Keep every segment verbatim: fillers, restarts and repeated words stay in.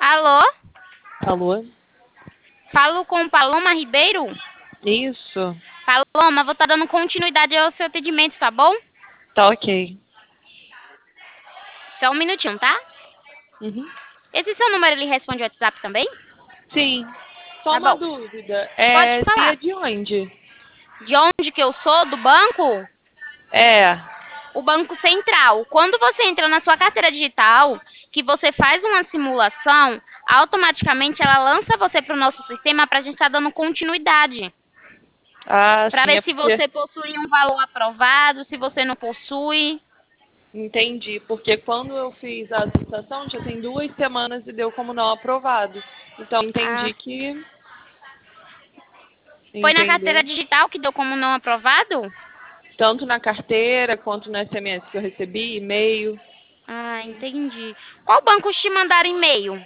Alô? Alô? Falo com Paloma Ribeiro? Isso. Paloma, vou estar dando continuidade ao seu atendimento, tá bom? Tá ok. Só um minutinho, tá? Uhum. Esse seu número, ele responde o WhatsApp também? Sim. Só Tá uma bom. dúvida. Pode É, se é falar. de onde? De onde que eu sou? Do banco? É. O Banco Central. Quando você entra na sua carteira digital, que você faz uma simulação, automaticamente ela lança você para o nosso sistema para a gente estar dando continuidade. Ah, Para sim, ver é se porque. você possui um valor aprovado, se você não possui. Entendi. Porque quando eu fiz a solicitação, já tem duas semanas e deu como não aprovado. Então, Ah, entendi que. foi na carteira Entendeu? digital que deu como não aprovado? Tanto na carteira quanto no S M S que eu recebi, e-mail. Ah, entendi. Qual banco te mandaram e-mail?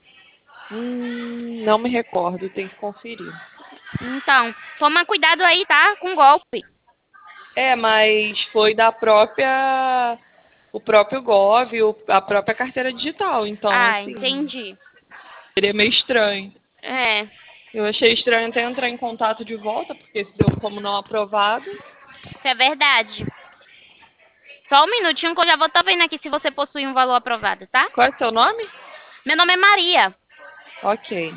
Hum, não me recordo, tem que conferir. Então, toma cuidado aí, tá? Com golpe. É, mas foi da própria, o próprio Gov, o- a própria carteira digital. Então, Ah, assim, entendi. seria meio estranho. É, Eu achei estranho até entrar em contato de volta, porque se deu como não aprovado. isso é verdade. Só um minutinho que eu já vou estar vendo aqui se você possui um valor aprovado, tá? Qual é o seu nome? Meu nome é Maria. Ok.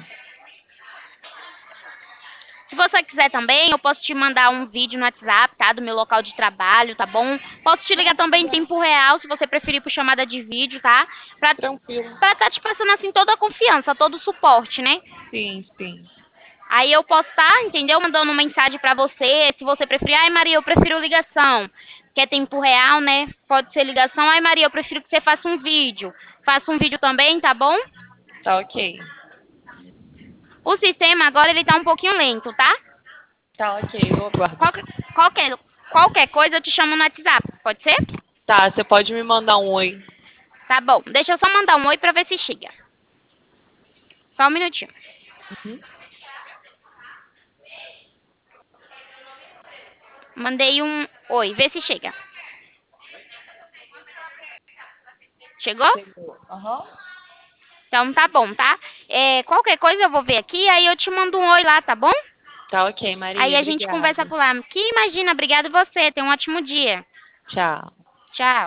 Se você quiser também, eu posso te mandar um vídeo no WhatsApp, tá? Do meu local de trabalho, tá bom? Posso te ligar Não, tudo também em bem. tempo real, se você preferir por chamada de vídeo, tá? Pra, Tranquilo. pra tá te passando, assim, toda a confiança, todo o suporte, né? Sim, sim. Aí eu posso estar, entendeu? Mandando mensagem pra você. Se você preferir, ai Maria, eu prefiro ligação. Que é tempo real, né? Pode ser ligação. Ai Maria, eu prefiro que você faça um vídeo. Faça um vídeo também, tá bom? Tá ok. O sistema agora ele tá um pouquinho lento, tá? Tá ok, eu aguardo. Qualquer, qualquer, qualquer coisa eu te chamo no WhatsApp, pode ser? Tá, você pode me mandar um oi. Tá bom. Deixa eu só mandar um oi pra ver se chega. Só um minutinho. Uhum. Mandei um oi, vê se chega. Chegou? Chegou. Aham. Então tá bom, tá? É, qualquer coisa eu vou ver aqui, aí eu te mando um oi lá, tá bom? Tá ok, Aí Maria. a gente conversa Obrigada. por lá. Que imagina, obrigado você. Tenha um ótimo dia. Tchau. Tchau.